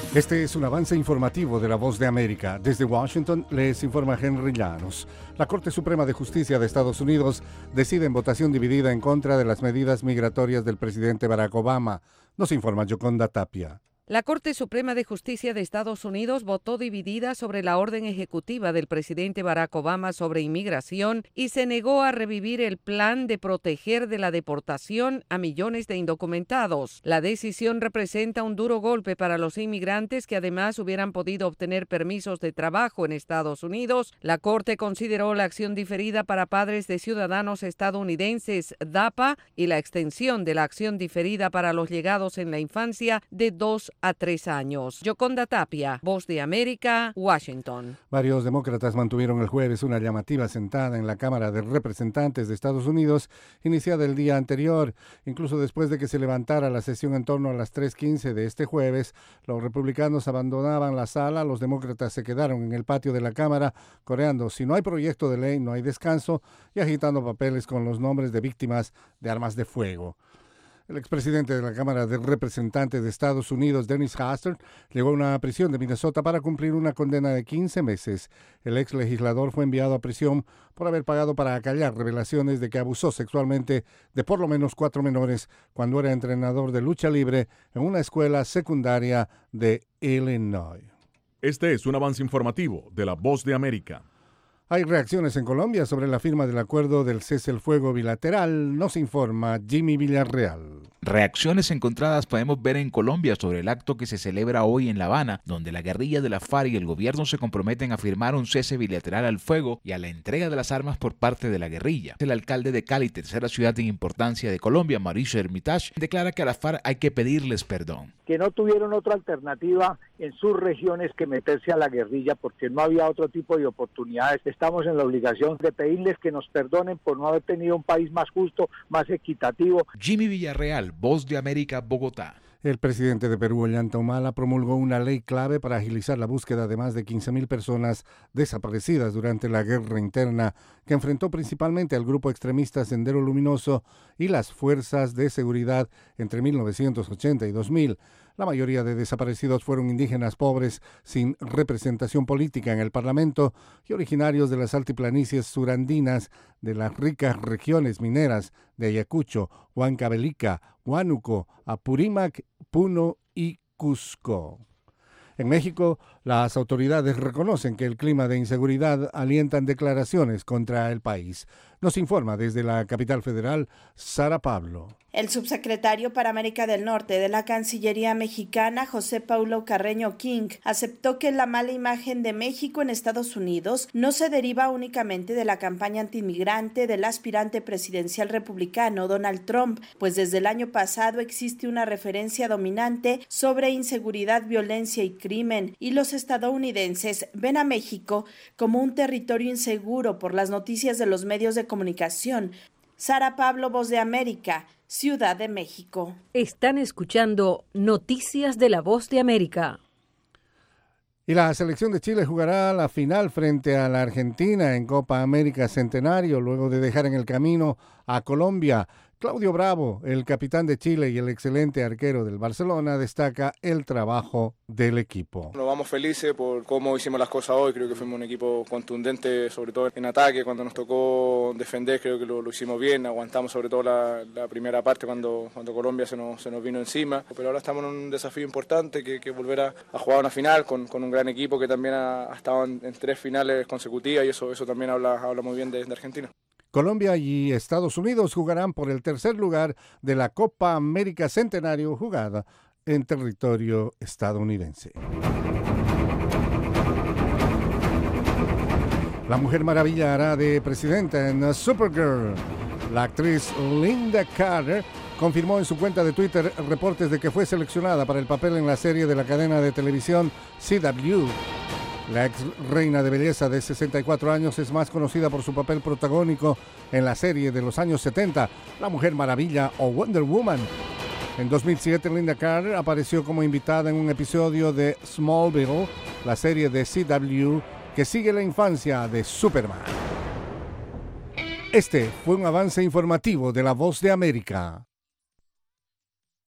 Este es un avance informativo de La Voz de América. Desde Washington les informa Henry Llanos. La Corte Suprema de Justicia de Estados Unidos decide en votación dividida en contra de las medidas migratorias del presidente Barack Obama. Nos informa Yoconda Tapia. La Corte Suprema de Justicia de Estados Unidos votó dividida sobre la orden ejecutiva del presidente Barack Obama sobre inmigración y se negó a revivir el plan de proteger de la deportación a millones de indocumentados. La decisión representa un duro golpe para los inmigrantes que además hubieran podido obtener permisos de trabajo en Estados Unidos. La Corte consideró la acción diferida para padres de ciudadanos estadounidenses, DAPA, y la extensión de la acción diferida para los llegados en la infancia de 2 a 3 años. Yoconda Tapia, Voz de América, Washington. Varios demócratas mantuvieron el jueves una llamativa sentada en la Cámara de Representantes de Estados Unidos, iniciada el día anterior. Incluso después de que se levantara la sesión en torno a las 3:15 de este jueves, los republicanos abandonaban la sala, los demócratas se quedaron en el patio de la Cámara, coreando "si no hay proyecto de ley, no hay descanso", y agitando papeles con los nombres de víctimas de armas de fuego. El expresidente de la Cámara de Representantes de Estados Unidos, Dennis Hastert, llegó a una prisión de Minnesota para cumplir una condena de 15 meses. El ex legislador fue enviado a prisión por haber pagado para acallar revelaciones de que abusó sexualmente de por lo menos 4 menores cuando era entrenador de lucha libre en una escuela secundaria de Illinois. Este es un avance informativo de La Voz de América. Hay reacciones en Colombia sobre la firma del acuerdo del cese el fuego bilateral, nos informa Jimmy Villarreal. Reacciones encontradas podemos ver en Colombia sobre el acto que se celebra hoy en La Habana, donde la guerrilla de la FARC y el gobierno se comprometen a firmar un cese bilateral al fuego y a la entrega de las armas por parte de la guerrilla. El alcalde de Cali, tercera ciudad en importancia de Colombia, Mauricio Hermitage, declara que a la FARC hay que pedirles perdón. Que no tuvieron otra alternativa en sus regiones que meterse a la guerrilla porque no había otro tipo de oportunidades. Estamos en la obligación de pedirles que nos perdonen por no haber tenido un país más justo, más equitativo. Jimmy Villarreal, Voz de América, Bogotá. El presidente de Perú, Ollanta Humala, promulgó una ley clave para agilizar la búsqueda de más de 15.000 personas desaparecidas durante la guerra interna que enfrentó principalmente al grupo extremista Sendero Luminoso y las fuerzas de seguridad entre 1980 y 2000. La mayoría de desaparecidos fueron indígenas pobres sin representación política en el Parlamento y originarios de las altiplanicies surandinas de las ricas regiones mineras de Ayacucho, Huancavelica, Huánuco, Apurímac, Puno y Cusco. En México, las autoridades reconocen que el clima de inseguridad alientan declaraciones contra el país. Nos informa desde la capital federal, Sara Pablo. El subsecretario para América del Norte de la Cancillería mexicana, José Paulo Carreño King, aceptó que la mala imagen de México en Estados Unidos no se deriva únicamente de la campaña antiinmigrante del aspirante presidencial republicano Donald Trump, pues desde el año pasado existe una referencia dominante sobre inseguridad, violencia y crimen, y los estadounidenses ven a México como un territorio inseguro por las noticias de los medios de comunicación. Sara Pablo, Voz de América, Ciudad de México. Están escuchando Noticias de la Voz de América. Y la selección de Chile jugará la final frente a la Argentina en Copa América Centenario, luego de dejar en el camino a Colombia. Claudio Bravo, el capitán de Chile y el excelente arquero del Barcelona, destaca el trabajo del equipo. Nos vamos felices por cómo hicimos las cosas hoy. Creo que fuimos un equipo contundente, sobre todo en ataque. Cuando nos tocó defender, creo que lo hicimos bien. Aguantamos sobre todo la primera parte cuando Colombia se nos vino encima. Pero ahora estamos en un desafío importante, que volver a jugar una final con un gran equipo que también ha estado en 3 finales consecutivas, y eso también habla muy bien de Argentina. Colombia y Estados Unidos jugarán por el tercer lugar de la Copa América Centenario jugada en territorio estadounidense. La Mujer Maravilla hará de presidenta en Supergirl. La actriz Linda Carter confirmó en su cuenta de Twitter reportes de que fue seleccionada para el papel en la serie de la cadena de televisión CW. La ex reina de belleza de 64 años es más conocida por su papel protagónico en la serie de los años 70, La Mujer Maravilla o Wonder Woman. En 2007, Linda Carter apareció como invitada en un episodio de Smallville, la serie de CW que sigue la infancia de Superman. Este fue un avance informativo de La Voz de América.